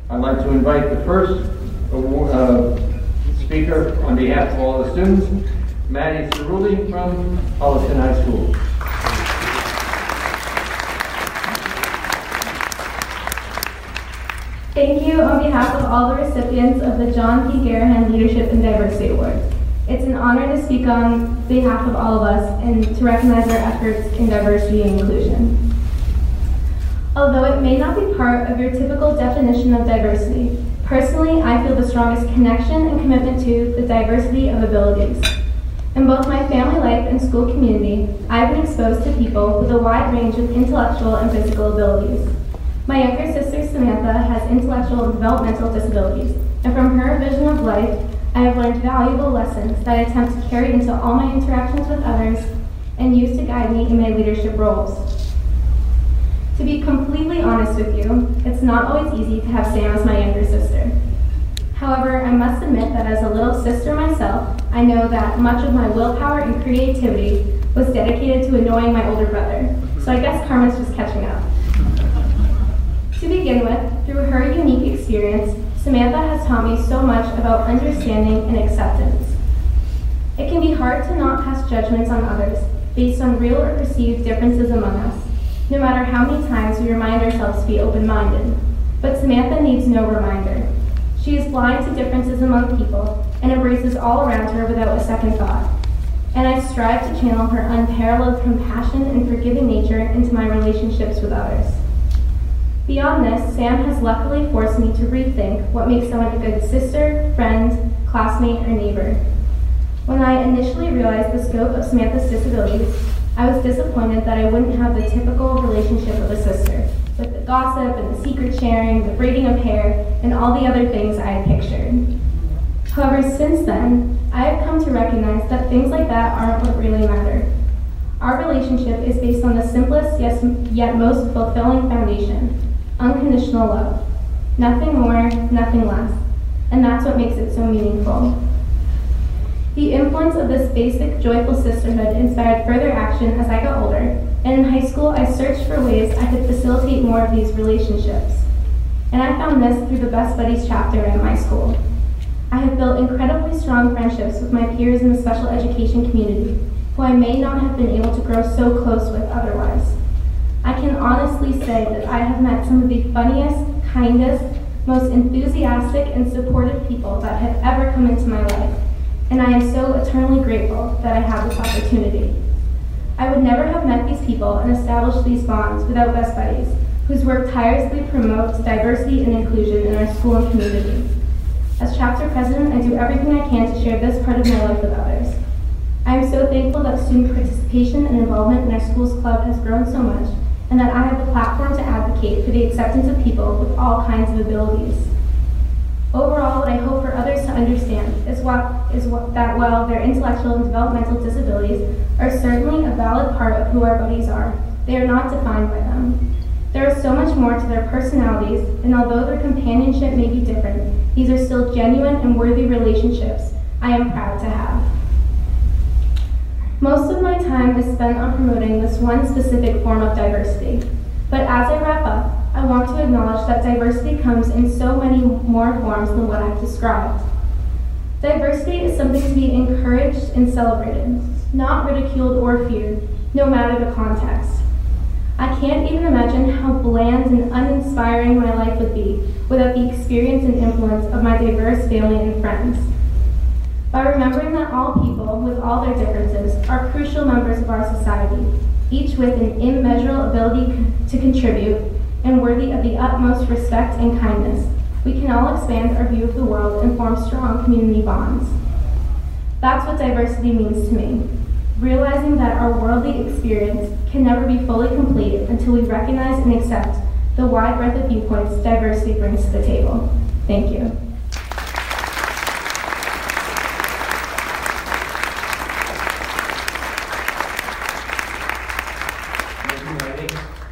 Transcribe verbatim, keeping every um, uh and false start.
I'd like to invite the first uh, speaker on behalf of all the students, Maddie Cerulli from Holliston High School. Thank you on behalf of all the recipients of the John P. Garahan Leadership and Diversity Award. It's an honor to speak on behalf of all of us and to recognize our efforts in diversity and inclusion. Although it may not be part of your typical definition of diversity, personally I feel the strongest connection and commitment to the diversity of abilities. In both my family life and school community, I've been exposed to people with a wide range of intellectual and physical abilities. My younger sister Samantha has intellectual and developmental disabilities, and from her vision of life, I have learned valuable lessons that I attempt to carry into all my interactions with others and use to guide me in my leadership roles. To be completely honest with you, it's not always easy to have Sam as my younger sister. However, I must admit that as a little sister myself, I know that much of my willpower and creativity was dedicated to annoying my older brother, so I guess karma's just catching up. To begin with, through her unique experience, Samantha has taught me so much about understanding and acceptance. It can be hard to not pass judgments on others based on real or perceived differences among us, no matter how many times we remind ourselves to be open-minded. But Samantha needs no reminder. She is blind to differences among people and embraces all around her without a second thought. And I strive to channel her unparalleled compassion and forgiving nature into my relationships with others. Beyond this, Sam has luckily forced me to rethink what makes someone a good sister, friend, classmate, or neighbor. When I initially realized the scope of Samantha's disabilities, I was disappointed that I wouldn't have the typical relationship of a sister, with the gossip and the secret sharing, the braiding of hair, and all the other things I had pictured. However, since then, I have come to recognize that things like that aren't what really matter. Our relationship is based on the simplest yes, yet most fulfilling foundation: unconditional love. Nothing more, nothing less. And that's what makes it so meaningful. The influence of this basic, joyful sisterhood inspired further action as I got older, and in high school I searched for ways I could facilitate more of these relationships. And I found this through the Best Buddies chapter at my school. I have built incredibly strong friendships with my peers in the special education community, who I may not have been able to grow so close with otherwise. I can honestly say that I have met some of the funniest, kindest, most enthusiastic and supportive people that have ever come into my life, and I am so eternally grateful that I have this opportunity. I would never have met these people and established these bonds without Best Buddies, whose work tirelessly promotes diversity and inclusion in our school and community. As chapter president, I do everything I can to share this part of my life with others. I am so thankful that student participation and involvement in our school's club has grown so much, and that I have the platform to advocate for the acceptance of people with all kinds of abilities. Overall, what I hope for others to understand is, what, is what, that while their intellectual and developmental disabilities are certainly a valid part of who our buddies are, they are not defined by them. There is so much more to their personalities, and although their companionship may be different, these are still genuine and worthy relationships I am proud to have. Most of my time is spent on promoting this one specific form of diversity, but as I wrap up, I want to acknowledge that diversity comes in so many more forms than what I've described. Diversity is something to be encouraged and celebrated, not ridiculed or feared, no matter the context. I can't even imagine how bland and uninspiring my life would be without the experience and influence of my diverse family and friends. By remembering that all people, with all their differences, are crucial members of our society, each with an immeasurable ability to contribute and worthy of the utmost respect and kindness, we can all expand our view of the world and form strong community bonds. That's what diversity means to me, realizing that our worldly experience can never be fully complete until we recognize and accept the wide breadth of viewpoints diversity brings to the table. Thank you.